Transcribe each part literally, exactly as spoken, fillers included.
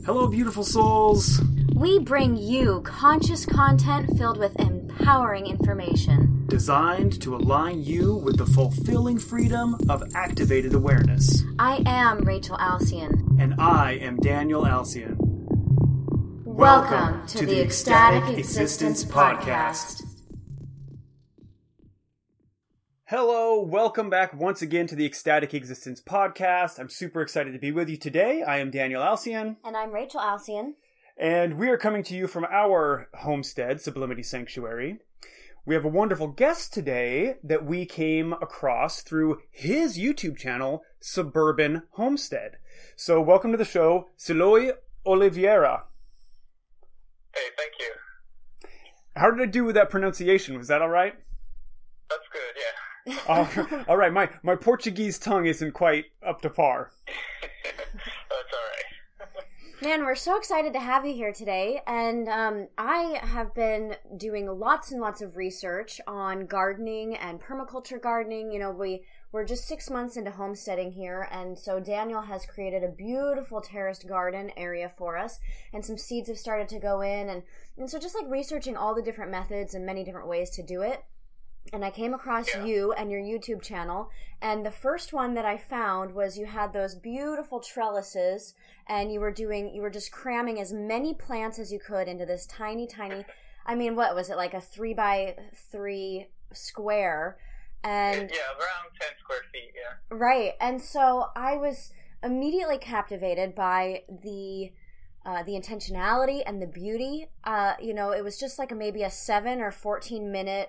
Hello, beautiful souls. We bring you conscious content filled with empowering information. Designed to align you with the fulfilling freedom of activated awareness. I am Rachel Alcyon. And I am Daniel Alcyon. Welcome, Welcome to, to the Ecstatic, Ecstatic Existence, Existence Podcast. Hello, welcome back once again to the Ecstatic Existence Podcast. I'm super excited to be with you today. I am Daniel Alcyon. And I'm Rachel Alcyon. And we are coming to you from our homestead, Sublimity Sanctuary. We have a wonderful guest today that we came across through his YouTube channel, Suburban Homestead. So welcome to the show, Siloy Oliveira. Hey, thank you. How did I do with that pronunciation? Was that all right? That's good, yeah. uh, all right, my, my Portuguese tongue isn't quite up to par. That's all right. Man, we're so excited to have you here today, and um, I have been doing lots and lots of research on gardening and permaculture gardening. You know, we, we're just six months into homesteading here, and so Daniel has created a beautiful terraced garden area for us, and some seeds have started to go in, and, and so just like researching all the different methods and many different ways to do it. And I came across yeah. you and your YouTube channel, and the first one that I found was you had those beautiful trellises, and you were doing, you were just cramming as many plants as you could into this tiny, tiny, I mean, what was it, like a three by three square? And yeah, around ten square feet, yeah. Right, and so I was immediately captivated by the uh, the intentionality and the beauty. Uh, you know, it was just like a, maybe a seven or fourteen minute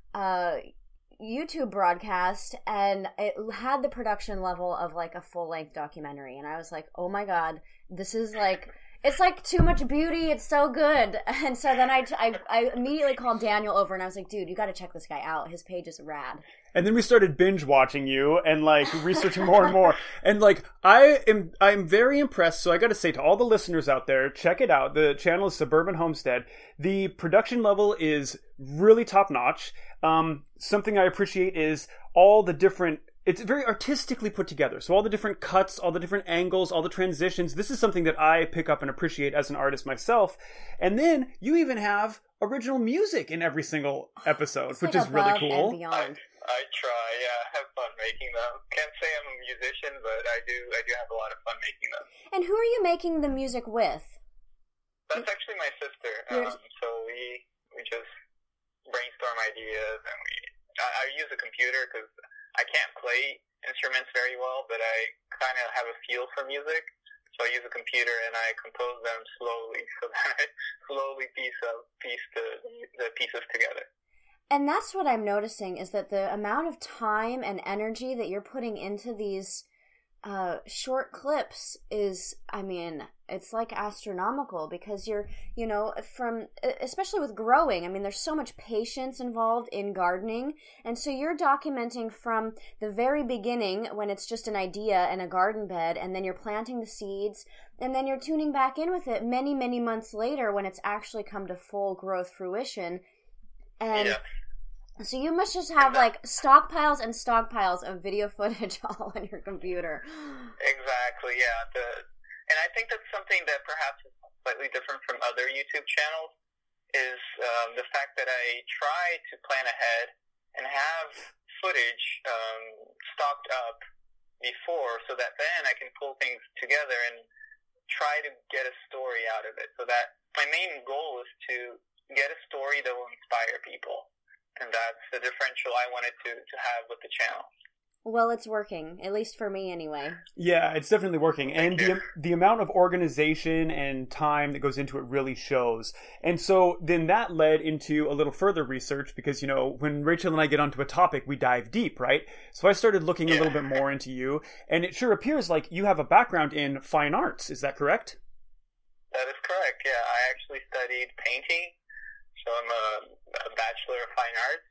uh YouTube broadcast, and it had the production level of like a full-length documentary, and I was like, oh my god, this is like, it's like too much beauty, it's so good. And so then I, I, I immediately called Daniel over, and I was like, dude, you gotta check this guy out, his page is rad. And then we started binge watching you and like researching more and more. And like I am I'm very impressed. So I got to say to all the listeners out there, check it out. The channel is Suburban Homestead. The production level is really top notch. Um, something I appreciate is all the different, it's very artistically put together. So all the different cuts, all the different angles, all the transitions. This is something that I pick up and appreciate as an artist myself. And then you even have original music in every single episode, it's which like is really cool. I, I try, yeah, I have fun making them. Can't say I'm a musician, but I do I do have a lot of fun making them. And who are you making the music with? That's actually my sister. Um, so we we just brainstorm ideas, and we I, I use a computer because I can't play instruments very well, but I kind of have a feel for music. So I use a computer and I compose them slowly, so that I slowly piece up piece the the pieces together. And that's what I'm noticing, is that the amount of time and energy that you're putting into these uh, short clips is, I mean, it's like astronomical, because you're, you know, from, especially with growing, I mean, there's so much patience involved in gardening. And so you're documenting from the very beginning, when it's just an idea and a garden bed, and then you're planting the seeds, and then you're tuning back in with it many, many months later when it's actually come to full growth fruition. And yeah. So you must just have like stockpiles and stockpiles of video footage all on your computer. Exactly, yeah. The, and I think that's something that perhaps is slightly different from other YouTube channels, is um, the fact that I try to plan ahead and have footage um, stocked up before, so that then I can pull things together and try to get a story out of it. So that my main goal is to get a story that will inspire people. And that's the differential I wanted to, to have with the channel. Well, it's working, at least for me anyway. Yeah, it's definitely working. And the, the amount of organization and time that goes into it really shows. And so then that led into a little further research, because, you know, when Rachel and I get onto a topic, we dive deep, right? So I started looking yeah. a little bit more into you, and it sure appears like you have a background in fine arts. Is that correct? That is correct, yeah. I actually studied painting. So I'm a, a Bachelor of Fine Arts.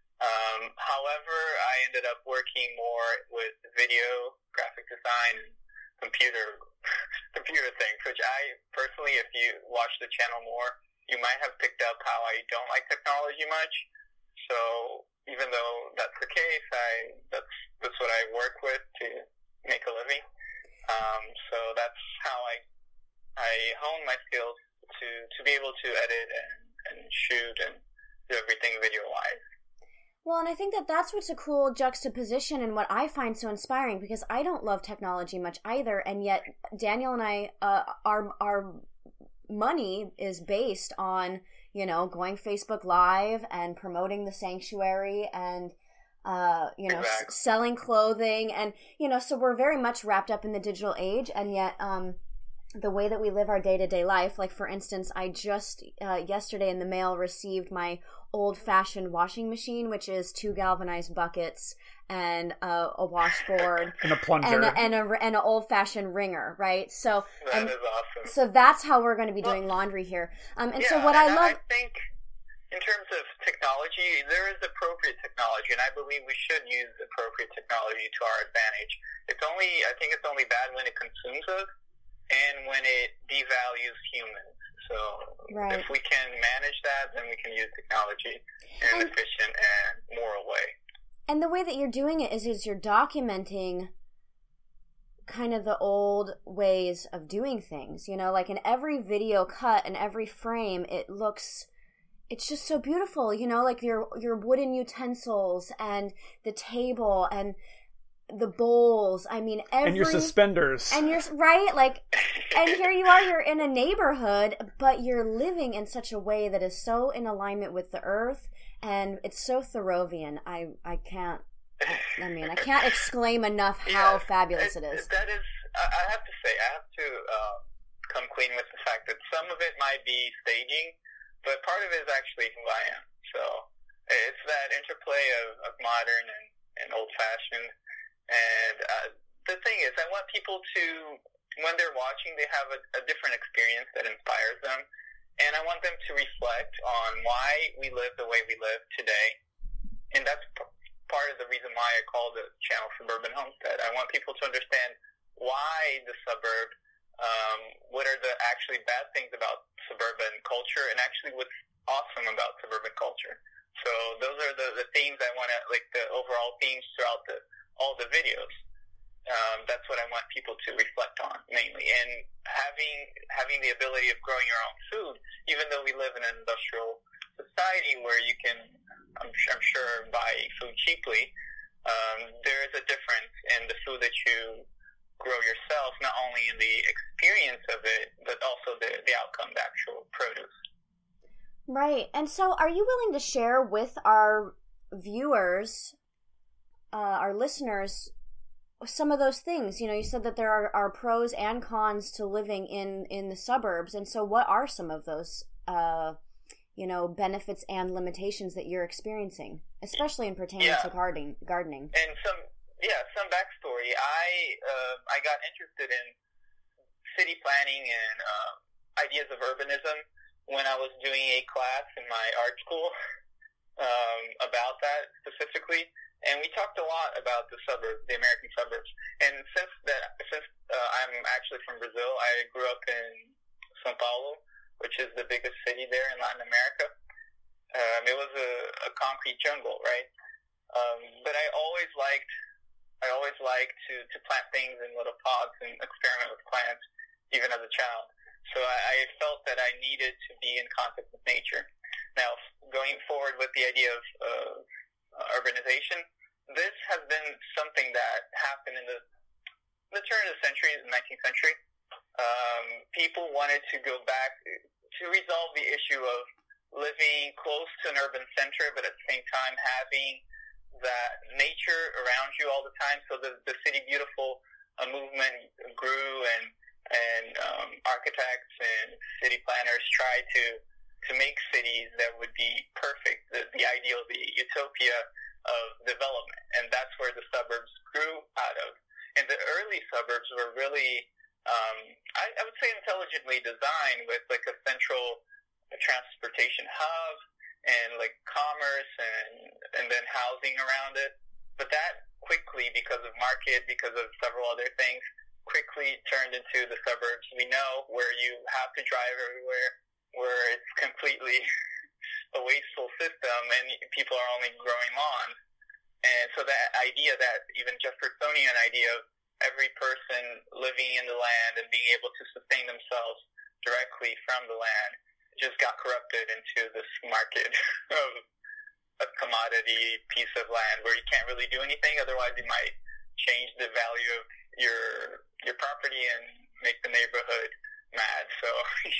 Um, however, I ended up working more with video, graphic design, and computer computer things, which I personally, if you watch the channel more, you might have picked up how I don't like technology much. So even though that's the case, I that's that's what I work with to make a living. Um, so that's how I I honed my skills to, to be able to edit and, and shoot and do everything video-wise. Well, and I think that that's what's a cool juxtaposition and what I find so inspiring, because I don't love technology much either, and yet Daniel and I, uh, our our money is based on, you know, going Facebook Live and promoting the sanctuary and, uh, you know, exactly. s- selling clothing, and, you know, so we're very much wrapped up in the digital age, and yet um, the way that we live our day-to-day life, like, for instance, I just uh, yesterday in the mail received my old-fashioned washing machine, which is two galvanized buckets and uh, a washboard and a plunger and a, and a and an old-fashioned wringer, right? So That and, is awesome. so that's how we're going to be doing Well, laundry here. Um, and yeah, so what and I love, I think in terms of technology, there is appropriate technology, and I believe we should use appropriate technology to our advantage. It's only, I think it's only bad when it consumes us and when it devalues humans. So right. if we can manage that, then we can use technology in an And- efficient and moral way. and the way that you're doing it is is you're documenting kind of the old ways of doing things, you know, like in every video cut and every frame, it looks, it's just so beautiful, you know, like your your wooden utensils and the table and the bowls. I mean, every and your suspenders. and you're right, like, and here you are, you're in a neighborhood, but you're living in such a way that is so in alignment with the earth, and it's so Thoreauvian. I I can't. I mean, I can't exclaim enough how Yeah, fabulous it is. That is, I I have to say, I have to um, come clean with the fact that some of it might be staging, but part of it is actually who I am. So it's that interplay of, of modern and, and old-fashioned. And uh, the thing is, I want people to, when they're watching, they have a, a different experience that inspires them. And I want them to reflect on why we live the way we live today. And that's p- part of the reason why I call the channel Suburban Homestead. I want people to understand why the suburb, um, what are the actually bad things about suburban culture, and actually what's awesome about suburban culture. So those are the, the themes I want to, like the overall themes throughout the all the videos. Um, that's what I want people to reflect on mainly. And having having the ability of growing your own food, even though we live in an industrial society where you can, I'm, I'm sure, buy food cheaply, um, there is a difference in the food that you grow yourself, not only in the experience of it, but also the, the outcome, the actual produce. Right. And so are you willing to share with our viewers, uh, our listeners, some of those things? You know, you said that there are, are pros and cons to living in, in the suburbs. And so what are some of those, uh, you know, benefits and limitations that you're experiencing, especially in pertaining Yeah. to gardening, gardening? And some, yeah, some backstory. I, uh, I got interested in city planning and uh, ideas of urbanism when I was doing a class in my art school um, about that specifically. And we talked a lot about the suburbs, the American suburbs. And since that, since uh, I'm actually from Brazil, I grew up in São Paulo, which is the biggest city there in Latin America. Um, it was a, a concrete jungle, right? Um, but I always liked, I always liked to, to plant things in little pots and experiment with plants, even as a child. So I, I felt that I needed to be in contact with nature. Now, going forward with the idea of uh, uh, urbanization, this has been something that happened in the, the turn of the century, the nineteenth century. Um, people wanted to go back to resolve the issue of living close to an urban center, but at the same time having that nature around you all the time. So the, the City Beautiful uh, movement grew, and and um, architects and city planners tried to to make cities that would be perfect, the, the ideal, the utopia of development. And that's where the suburbs grew out of. And the early suburbs were really, um, I, I would say, intelligently designed with like a central transportation hub and like commerce and and then housing around it. But that quickly, because of market, because of several other things, quickly turned into the suburbs we know, where you have to drive everywhere, where it's completely a wasteful system and people are only growing lawns. And so that idea, that even Jeffersonian idea of every person living in the land and being able to sustain themselves directly from the land just got corrupted into this market of a commodity piece of land where you can't really do anything. Otherwise, you might change the value of your your property and make the neighborhood mad. So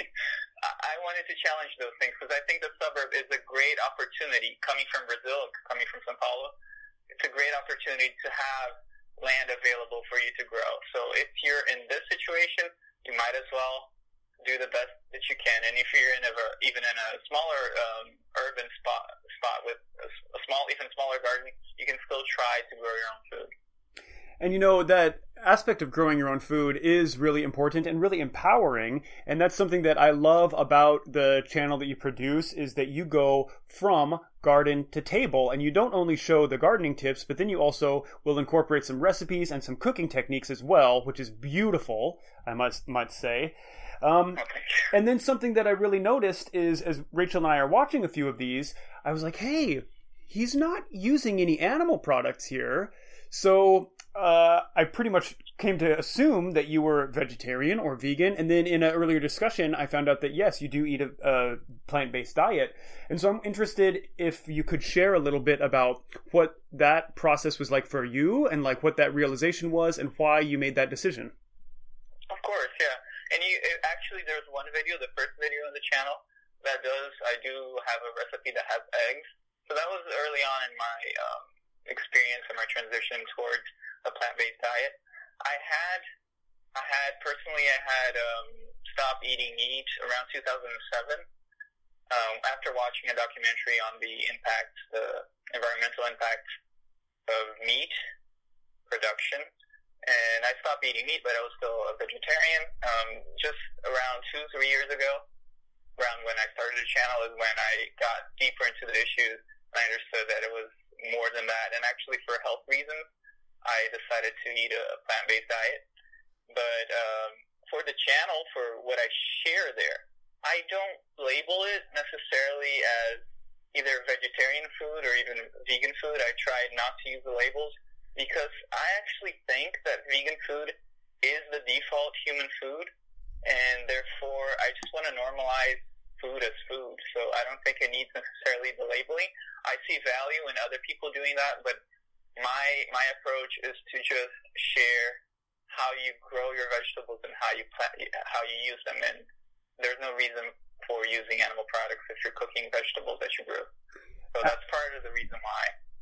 I wanted to challenge those things because I think the suburb is a great opportunity. Coming from Brazil, coming from São Paulo, it's a great opportunity to have land available for you to grow. So if you're in this situation, you might as well do the best that you can. And if you're in a, even in a smaller um, urban spot spot with a, a small, even smaller garden, you can still try to grow your own food. And you know, that aspect of growing your own food is really important and really empowering. And that's something that I love about the channel that you produce, is that you go from garden to table, and you don't only show the gardening tips, but then you also will incorporate some recipes and some cooking techniques as well, which is beautiful, I must might say. Um, and then something that I really noticed is, as Rachel and I are watching a few of these, I was like, hey, he's not using any animal products here. So uh, I pretty much came to assume that you were vegetarian or vegan. And then in an earlier discussion, I found out that, yes, you do eat a, a plant-based diet. And so I'm interested if you could share a little bit about what that process was like for you, and like what that realization was and why you made that decision. Of course, yeah. And you, it, actually, there's one video, the first video on the channel, that does, I do have a recipe that has eggs. So that was early on in my um, experience and my transition towards a plant-based diet. I had, I had, personally, I had um, stopped eating meat around two thousand seven um, after watching a documentary on the impacts, the environmental impacts of meat production. And I stopped eating meat, but I was still a vegetarian. Um, just around two, three years ago, around when I started the channel, is when I got deeper into the issues. I understood that it was more than that. And actually, for health reasons, I decided to eat a plant-based diet. But um, for the channel, for what I share there, I don't label it necessarily as either vegetarian food or even vegan food. I tried not to use the labels, because I actually think that vegan food is the default human food, and therefore I just want to normalize food as food. So I don't think it needs necessarily the labeling. I see value in other people doing that, but my my approach is to just share how you grow your vegetables and how you plant, how you use them, and there's no reason for using animal products if you're cooking vegetables that you grew. So that's part of the reason why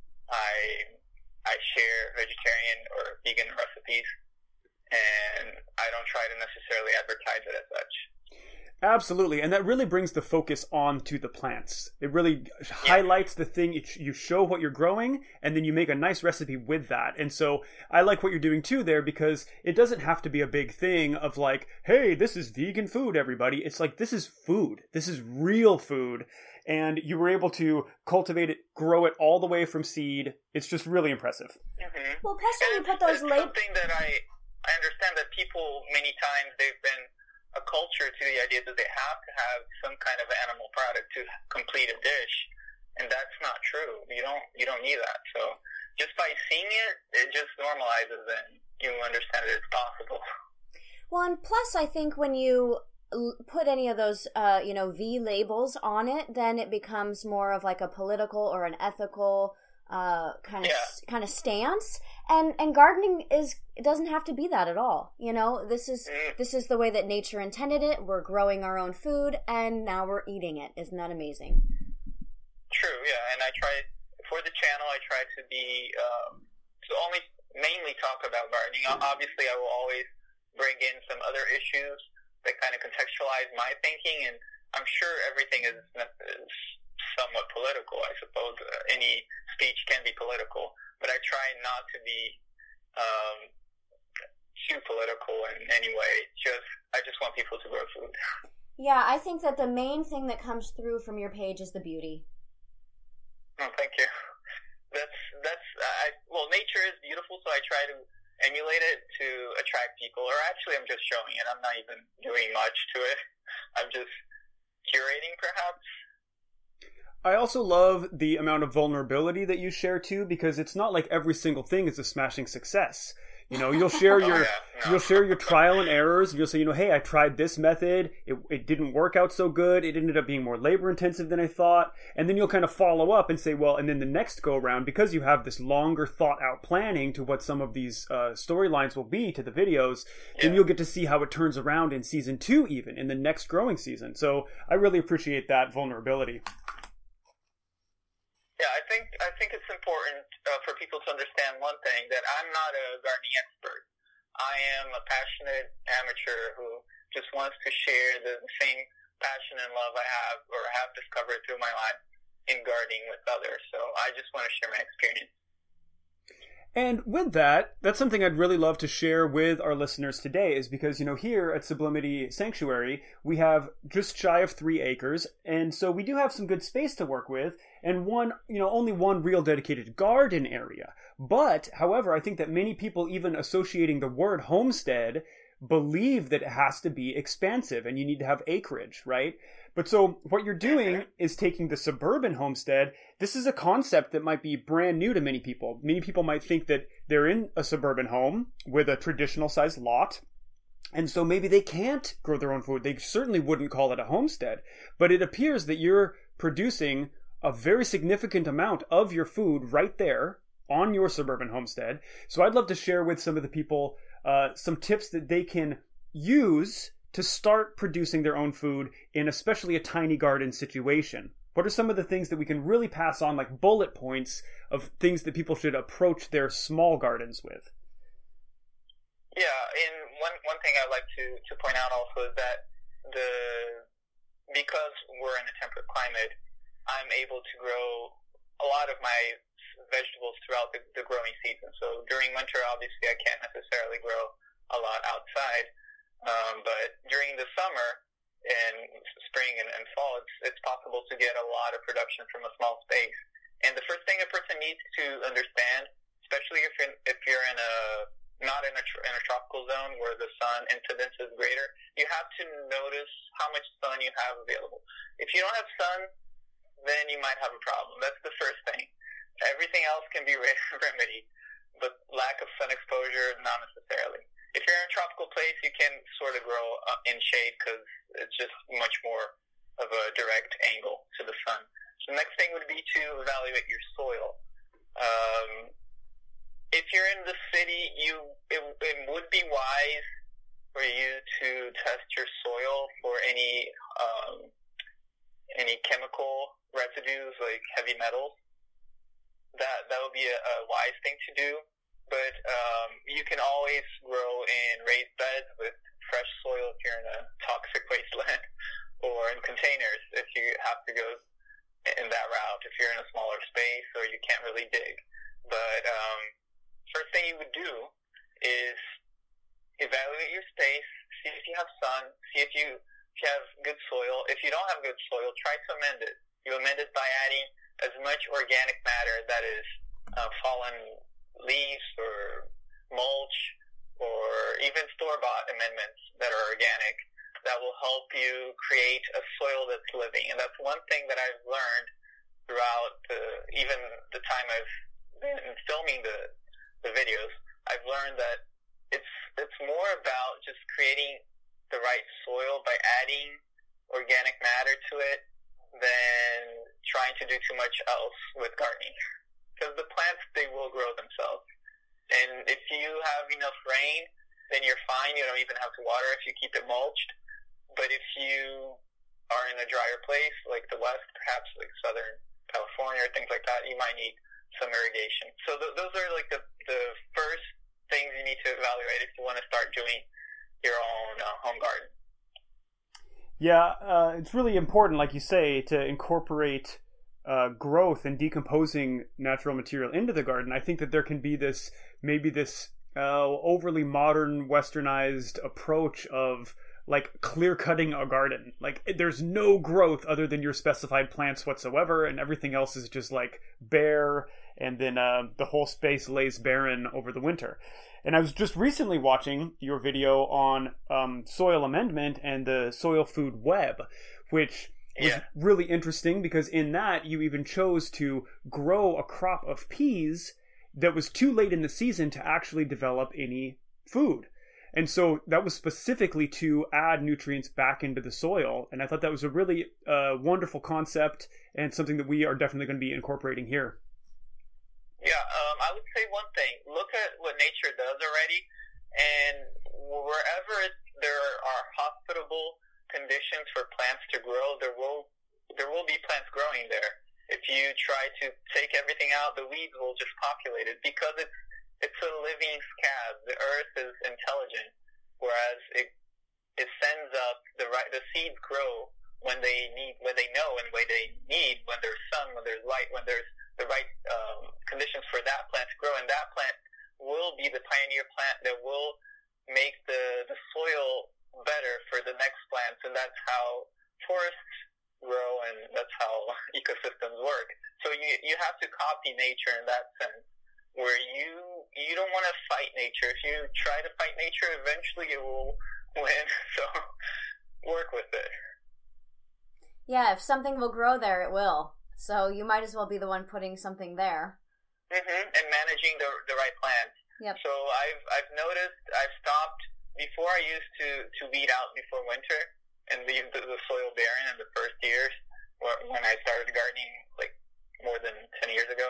I I share vegetarian or vegan recipes, and I don't try to necessarily advertise it as such. Absolutely, and that really brings the focus onto the plants. It really yeah. highlights the thing. You show what you're growing, and then you make a nice recipe with that. And so I like what you're doing too there, because it doesn't have to be a big thing of like, hey, this is vegan food, everybody. It's like, this is food. This is real food. And you were able to cultivate it, grow it all the way from seed. It's just really impressive. Mm-hmm. Well, plus when you put those labels... something that I, I understand that people, many times, they've been a culture to the idea that they have to have some kind of animal product to complete a dish. And that's not true. You don't, you don't need that. So just by seeing it, it just normalizes and you understand that it's possible. Well, and plus I think when you put any of those, uh, you know, V labels on it, then it becomes more of like a political or an ethical uh, kind of yeah. kind of stance. And and gardening is it doesn't have to be that at all. You know, this is mm. this is the way that nature intended it. We're growing our own food, and now we're eating it. Isn't that amazing? True. Yeah, and I try for the channel. I try to be um, to only mainly talk about gardening. Obviously, I will always bring in some other issues that kind of contextualize my thinking, and I'm sure everything is, is somewhat political. I suppose uh, any speech can be political, but I try not to be um, too political in any way. Just I just want people to grow food. Yeah, I think that the main thing that comes through from your page is the beauty. Oh, thank you. That's that's I well, nature is beautiful, so I try to emulate it to attract people, or actually I'm just showing it. I'm not even doing much to it. I'm just curating, perhaps. I also love the amount of vulnerability that you share too, because it's not like every single thing is a smashing success. You know, you'll share your Oh, yeah. No. you'll share your trial and errors. You'll say, you know, hey, I tried this method. It it didn't work out so good. It ended up being more labor intensive than I thought. And then you'll kind of follow up and say, well, and then the next go around, because you have this longer thought out planning to what some of these uh, storylines will be to the videos, Yeah. then you'll get to see how it turns around in season two, even in the next growing season. So I really appreciate that vulnerability. Yeah, I think I think it's important uh, for people to understand one thing, that I'm not a gardening expert. I am a passionate amateur who just wants to share the same passion and love I have or have discovered through my life in gardening with others. So I just want to share my experience. And with that, that's something I'd really love to share with our listeners today, is because, you know, here at Sublimity Sanctuary, we have just shy of three acres. And so we do have some good space to work with, and one, you know, only one real dedicated garden area. But, however, I think that many people, even associating the word homestead, believe that it has to be expansive and you need to have acreage, right? But so what you're doing is taking the suburban homestead. This is a concept that might be brand new to many people. Many people might think that they're in a suburban home with a traditional sized lot, and so maybe they can't grow their own food. They certainly wouldn't call it a homestead. But it appears that you're producing a very significant amount of your food right there on your suburban homestead. So I'd love to share with some of the people uh, some tips that they can use to start producing their own food in especially a tiny garden situation. What are some of the things that we can really pass on, like bullet points of things that people should approach their small gardens with? Yeah, and one one thing I'd like to, to point out also is that the because we're in a temperate climate, I'm able to grow a lot of my vegetables throughout the, the growing season. So during winter, obviously, I can't necessarily grow a lot outside. Um, but during the summer and spring and, and fall, it's, it's possible to get a lot of production from a small space. And the first thing a person needs to understand, especially if you're, if you're in a not in a, in a tropical zone where the sun incidence is greater, you have to notice how much sun you have available. If you don't have sun, then you might have a problem. That's the first thing. Everything else can be remedied, but lack of sun exposure, not necessarily. If you're in a tropical place, you can sort of grow uh, in shade because it's just much more of a direct angle to the sun. So the next thing would be to evaluate your soil. Um, if you're in the city, you it, it would be wise for you to test your soil for any um, any chemical residues like heavy metals. That that would be a, a wise thing to do. But um, you can always grow in raised beds with fresh soil if you're in a toxic wasteland, or in containers if you have to go in that route, if you're in a smaller space or you can't really dig. But um, first thing you would do is evaluate your space, see if you have sun, see if you, if you have good soil. If you don't have good soil, try to amend it. You amend it by adding as much organic matter, that is uh, fallen leaves or mulch, or even store-bought amendments that are organic, that will help you create a soil that's living. And that's one thing that I've learned throughout the, even the time I've been filming the, the videos. I've learned that it's it's more about just creating the right soil by adding organic matter to it than trying to do too much else with gardening. Because the plants, they will grow themselves. And if you have enough rain, then you're fine. You don't even have to water if you keep it mulched. But if you are in a drier place, like the West, perhaps like Southern California or things like that, you might need some irrigation. So th- those are like the, the first things you need to evaluate if you want to start doing your own uh, home garden. Yeah, uh, it's really important, like you say, to incorporate Uh, growth and decomposing natural material into the garden. I think that there can be this, maybe this uh, overly modern, westernized approach of like clear cutting a garden. Like there's no growth other than your specified plants whatsoever, and everything else is just like bare, and then uh, the whole space lays barren over the winter. And I was just recently watching your video on um, soil amendment and the soil food web, which was yeah. really interesting because in that you even chose to grow a crop of peas that was too late in the season to actually develop any food. And so that was specifically to add nutrients back into the soil. And I thought that was a really uh, wonderful concept and something that we are definitely going to be incorporating here. Yeah, um, I would say one thing. Look at what nature does already. And wherever there are hospitable conditions for plants to grow, there will there will be plants growing there. If you try to take everything out, the weeds will just populate it because it's it's a living scab. The earth is intelligent, whereas it it sends up the right the seeds grow when they need when they know and when they need when there's sun, when there's light, when there's the right um, conditions for that plant to grow, and that plant will be the pioneer plant that will make the the soil better for the next plants, and that's how forests grow, and that's how ecosystems work. So you you have to copy nature in that sense, where you you don't want to fight nature. If you try to fight nature, eventually it will win. So work with it. Yeah, if something will grow there, it will. So you might as well be the one putting something there. Mm-hmm. And managing the the right plants. Yep. So I've I've noticed I've stopped before. I used to to weed out before winter and leave the, the soil barren in the first years when I started gardening, like more than ten years ago.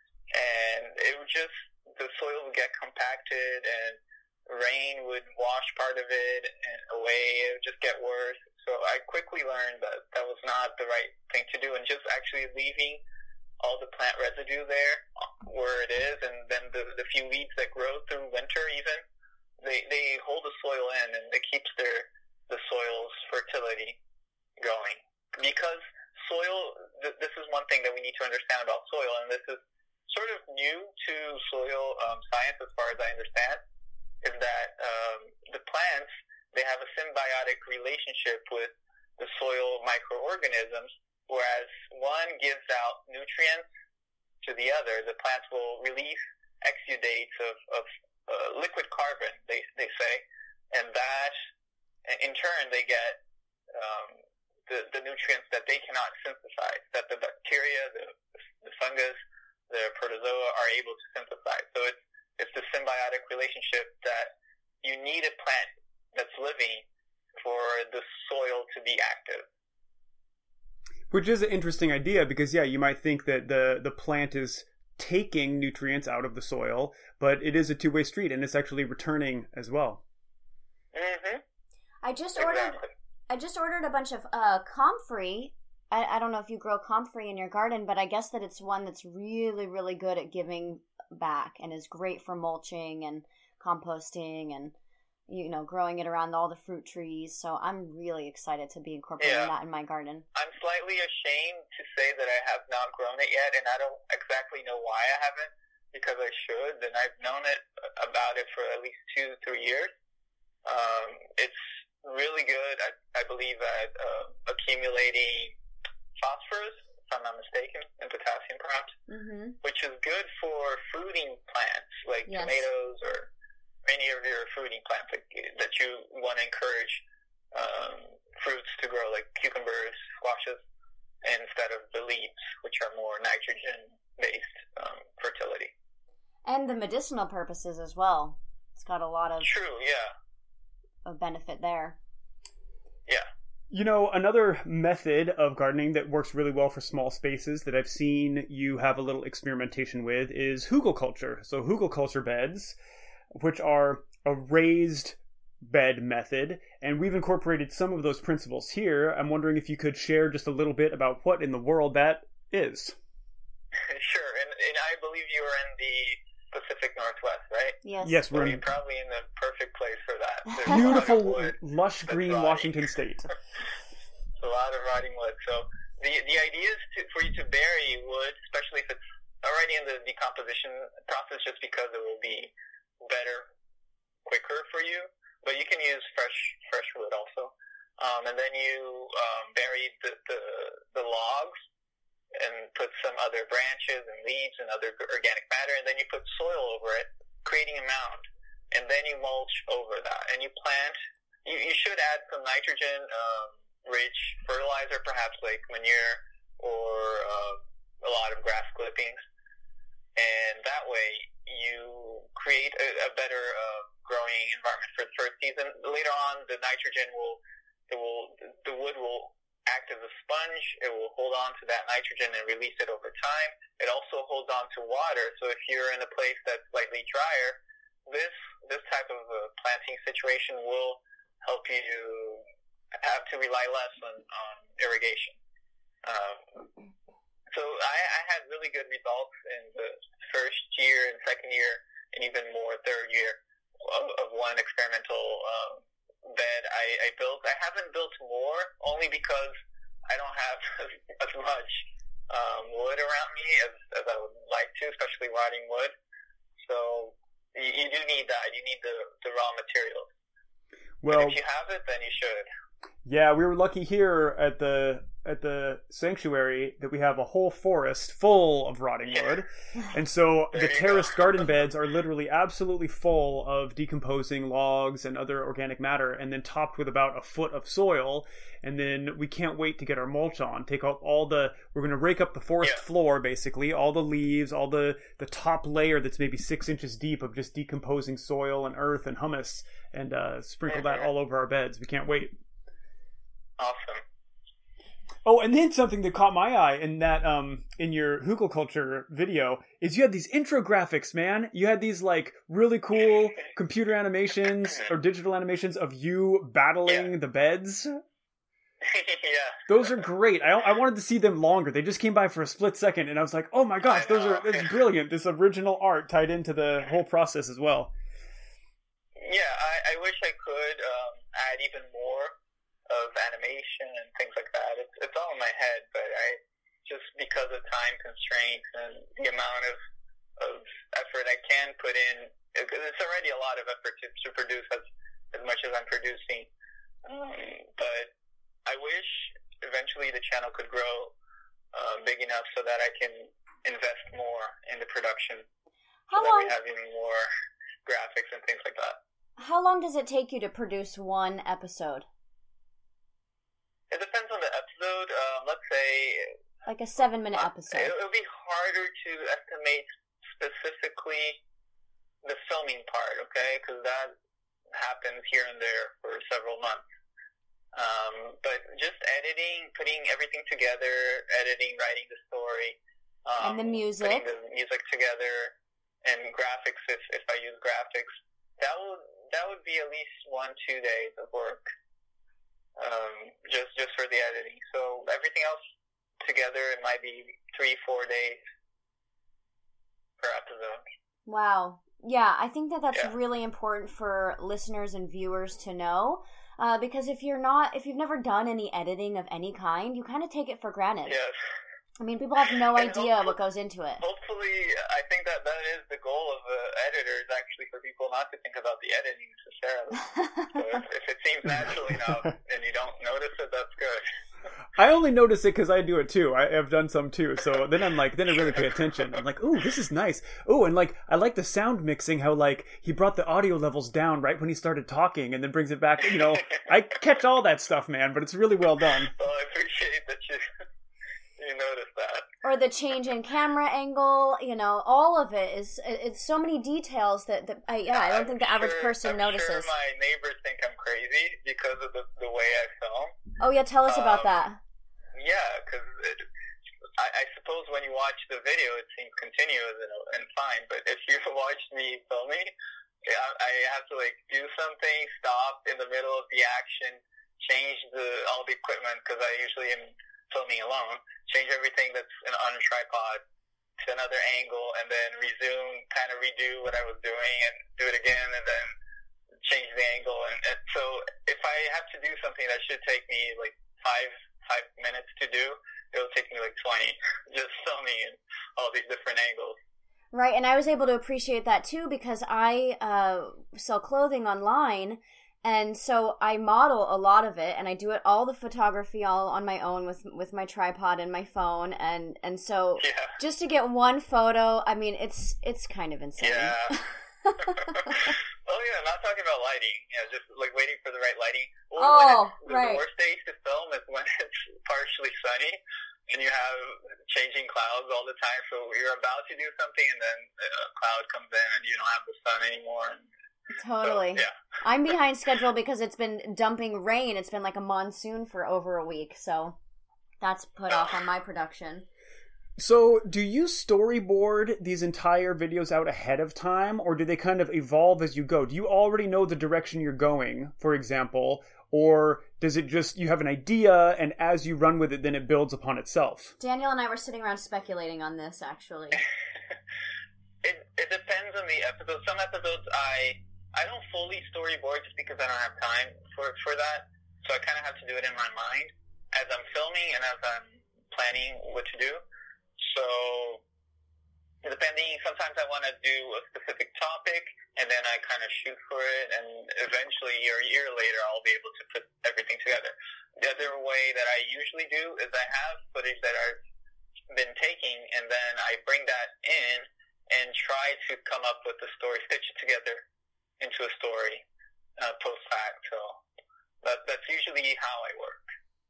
And it would just, the soil would get compacted and rain would wash part of it and away. It would just get worse. So I quickly learned that that was not the right thing to do, and just actually leaving all the plant residue there where it is, and then the, the few weeds that grow through winter even, they, they hold the soil in, and it keeps their the soil's fertility going. Because soil, th- this is one thing that we need to understand about soil, and this is sort of new to soil um, science as far as I understand, is that um, the plants, they have a symbiotic relationship with the soil microorganisms, whereas one gives out nutrients to the other. The plants will release exudates of, of uh, liquid carbon, they, they say, and that, in turn, they get um, the, the nutrients that they cannot synthesize, that the bacteria, the, the fungus, the protozoa are able to synthesize. So it's it's the symbiotic relationship that you need a plant that's living for the soil to be active. Which is an interesting idea because, yeah, you might think that the, the plant is taking nutrients out of the soil, but it is a two-way street, and it's actually returning as well. Mm-hmm. I just Exactly. ordered. I just ordered a bunch of uh, comfrey. I, I don't know if you grow comfrey in your garden, but I guess that it's one that's really, really good at giving back and is great for mulching and composting and, you know, growing it around all the fruit trees. So I'm really excited to be incorporating Yeah. that in my garden. I'm slightly ashamed to say that I have not grown it yet, and I don't exactly know why I haven't, because I should, and I've known it about it for at least two, three years. Um, it's really good, I, I believe, at uh, accumulating phosphorus, if I'm not mistaken, and potassium perhaps, Mm-hmm. which is good for fruiting plants like Yes. tomatoes or any of your fruiting plants like, that you want to encourage um, fruits to grow, like cucumbers, squashes, instead of the leaves, which are more nitrogen-based um, fertility. And the medicinal purposes as well. It's got a lot of, True, yeah. of benefit there. Yeah. You know, another method of gardening that works really well for small spaces that I've seen you have a little experimentation with is hugelkultur. So hugelkultur beds, which are a raised bed method, and we've incorporated some of those principles here. I'm wondering if you could share just a little bit about what in the world that is. Sure, and, and I believe you are in the Pacific Northwest, right? Yes. Yes, So we're you're in probably in the perfect place for that. There's a lot of beautiful, wood. lush that's green rotting. Washington State. A lot of rotting wood. So the the idea is to, for you to bury wood, especially if it's already in the decomposition process, just because it will be better, quicker for you. But you can use fresh fresh wood also. Um, and then you um, bury the, the the logs and put some other branches and leaves and other organic matter, and then you put soil over it, creating a mound. And then you mulch over that, and you plant. You, you should add some nitrogen. Um, rich fertilizer, perhaps like manure or uh, a lot of grass clippings. and that way you create a, a better uh, growing environment for the first season. Later on, the nitrogen will, it will, the wood will act as a sponge. It will hold on to that nitrogen and release it over time. It also holds on to water. So if you're in a place that's slightly drier, this this type of uh, planting situation will help you have to rely less on, on irrigation. Um, so I, I had really good results in the first year and second year, and even more third year of, of one experimental um, bed I, I built. I haven't built more only because I don't have as, as much um, wood around me as, as I would like to, especially rotting wood. So you, you do need that. You need the, the raw materials. Well, and if you have it, then you should. Yeah, we were lucky here at the at the sanctuary that we have a whole forest full of rotting wood. And so the terraced garden beds are literally absolutely full of decomposing logs and other organic matter, and then topped with about a foot of soil. And then we can't wait to get our mulch on. Take out all the, we're going to rake up the forest yeah. floor, basically, all the leaves, all the, the top layer that's maybe six inches deep of just decomposing soil and earth and humus, and uh, sprinkle that all over our beds. We can't wait. Awesome. Oh, and then something that caught my eye in that, um, in your hugelkultur video is you had these infographics, man. You had these like really cool computer animations or digital animations of you battling yeah. the beds. Yeah. Those are great. I I wanted to see them longer. They just came by for a split second, and I was like, oh my gosh, those are this is brilliant. This original art tied into the whole process as well. Yeah, I, I wish I could um, add even more of animation and things like that. It's it's all in my head, but I just because of time constraints and the amount of of effort I can put in, because it's already a lot of effort to, to produce as as much as I'm producing. Um, but I wish eventually the channel could grow uh, big enough so that I can invest more in the production, How so long? that we have even more graphics and things like that. How long does it take you to produce one episode? It depends on the episode. Um, let's say... Like a seven-minute uh, episode. It would be harder to estimate specifically the filming part, okay? Because that happens here and there for several months. Um, but just editing, putting everything together, editing, writing the story. Um, and the music. Putting the music together, and graphics if, if I use graphics. That would, that would be at least one, two days of work. Um, just just for the editing. So everything else together, it might be three, four days per episode. Wow. Yeah, I think that that's yeah. really important for listeners and viewers to know. Uh, because if you're not, if you've never done any editing of any kind, you kind of take it for granted. Yes. I mean, people have no and idea what goes into it. Hopefully, I think that that is the goal of the editor, is actually for people not to think about the editing necessarily. So if, if it seems natural enough and you don't notice it, that's good. I only notice it because I do it too. I have done some too. So then I'm like, then I really pay attention. I'm like, ooh, this is nice. Ooh, and like, I like the sound mixing, how like he brought the audio levels down right when he started talking and then brings it back. You know, I catch all that stuff, man, but it's really well done. Well, I appreciate that you... You notice that. Or the change in camera angle, you know, all of it is, it's so many details that, that I, yeah, I don't I'm think the average sure, person I'm notices. Sure my neighbors think I'm crazy because of the, the way I film. Oh yeah, tell us um, about that. Yeah, because I, I suppose when you watch the video, it seems continuous and, and fine, but if you watch me filming, I, I have to like do something, stop in the middle of the action, change the all the equipment, because I usually am filming alone, change everything that's in, on a tripod to another angle, and then resume, kind of redo what I was doing, and do it again, and then change the angle. And, and so if I have to do something that should take me like five five minutes to do, it'll take me like twenty, just filming in all these different angles. Right, and I was able to appreciate that too, because I uh, sell clothing online. And so I model a lot of it, and I do it all the photography all on my own with with my tripod and my phone, and and so yeah. just to get one photo, I mean, it's it's kind of insane. Yeah. Oh yeah, not talking about lighting. Yeah, just like waiting for the right lighting. Or oh, when it's, right. The worst days to film is when it's partially sunny, and you have changing clouds all the time. So you're about to do something, and then a cloud comes in, and you don't have the sun anymore. And totally. so, yeah. I'm behind schedule because it's been dumping rain. It's been like a monsoon for over a week, so that's put off on my production. So, do you storyboard these entire videos out ahead of time, or do they kind of evolve as you go? Do you already know the direction you're going, for example, or does it just, you have an idea, and as you run with it, then it builds upon itself? Daniel and I were sitting around speculating on this, actually. it it depends on the episode. Some episodes I I don't fully storyboard just because I don't have time for for that, so I kind of have to do it in my mind as I'm filming and as I'm planning what to do. So, depending, sometimes I want to do a specific topic, and then I kind of shoot for it, and eventually, or a year later, I'll be able to put everything together. The other way that I usually do is I have footage that I've been taking, and then I bring that in and try to come up with a story, stitch it together into a story uh, post-fact. So, that, that's usually how I work.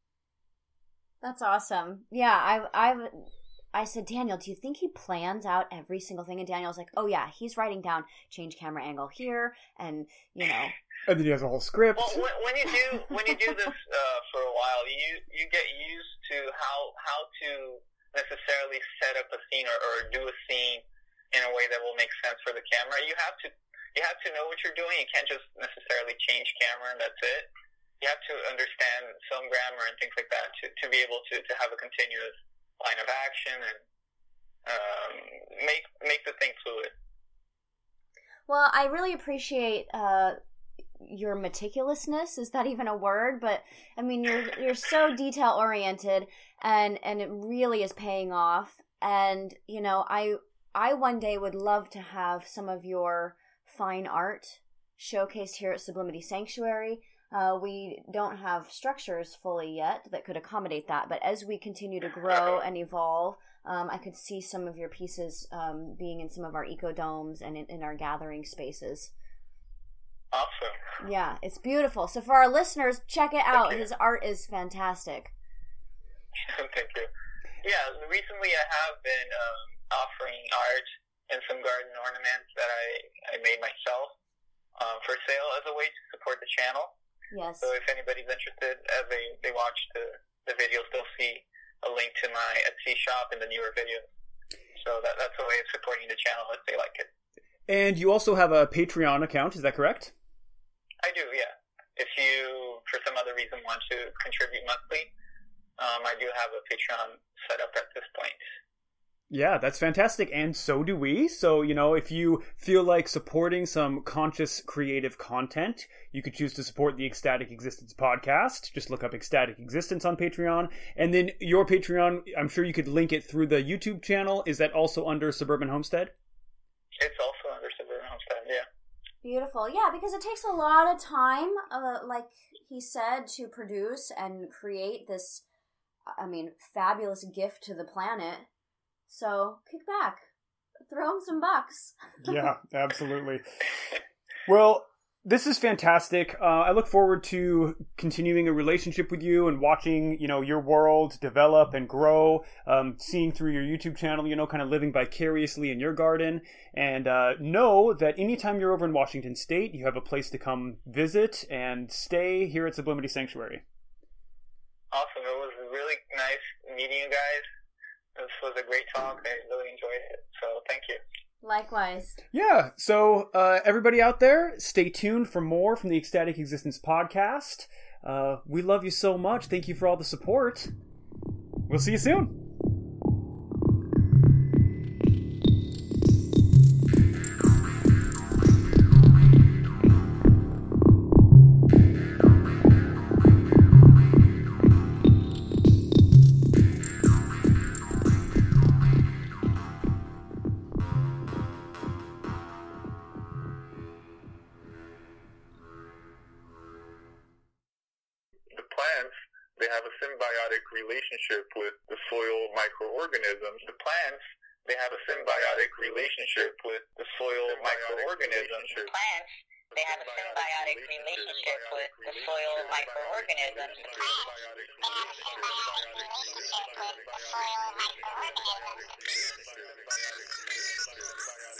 That's awesome. Yeah, I've... I've... I said, Daniel, do you think he plans out every single thing? And Daniel's like, oh yeah, he's writing down change camera angle here, and you know. And then he has a whole script. Well, when, when you do when you do this uh, for a while, you you get used to how how to necessarily set up a scene or, or do a scene in a way that will make sense for the camera. You have to you have to know what you're doing. You can't just necessarily change camera and that's it. You have to understand film grammar and things like that to, to be able to, to have a continuous line of action and um, make make the thing fluid. Well, I really appreciate uh, your meticulousness. Is that even a word? But I mean, you're you're so detail oriented, and and it really is paying off. And you know, I I one day would love to have some of your fine art showcased here at Sublimity Sanctuary. Uh, we don't have structures fully yet that could accommodate that, but as we continue to grow and evolve, um, I could see some of your pieces um, being in some of our ecodomes and in, in our gathering spaces. Awesome. Yeah, it's beautiful. So for our listeners, check it out. His art is fantastic. Thank you. Yeah, recently I have been um, offering art and some garden ornaments that I, I made myself um, for sale as a way to support the channel. Yes. So if anybody's interested, as they, they watch the, the videos, they'll see a link to my Etsy shop in the newer videos. So that that's a way of supporting the channel if they like it. And you also have a Patreon account, is that correct? I do, yeah. If you, for some other reason, want to contribute monthly, um, I do have a Patreon set up at this point. Yeah, that's fantastic, and so do we. So, you know, if you feel like supporting some conscious creative content, you could choose to support the Ecstatic Existence podcast. Just look up Ecstatic Existence on Patreon. And then your Patreon, I'm sure you could link it through the YouTube channel. Is that also under Suburban Homestead? It's also under Suburban Homestead, yeah. Beautiful. Yeah, because it takes a lot of time, uh, like he said, to produce and create this, I mean, fabulous gift to the planet. So, kick back. Throw him some bucks. Yeah, absolutely. Well, this is fantastic. Uh, I look forward to continuing a relationship with you and watching, you know, your world develop and grow, um, seeing through your YouTube channel, you know, kind of living vicariously in your garden. And uh, know that anytime you're over in Washington State, you have a place to come visit and stay here at Sublimity Sanctuary. Awesome. It was really nice meeting you guys. This was a great talk. I really enjoyed it. So thank you. Likewise. Yeah. So uh, everybody out there, stay tuned for more from the Ecstatic Existence podcast. Uh, we love you so much. Thank you for all the support. We'll see you soon. They have a symbiotic relationship with the soil microorganisms. The plants, they have a symbiotic relationship with the soil microorganisms. The plants, They have a symbiotic relationship with the soil microorganisms. They have a symbiotic relationship with the soil microorganisms.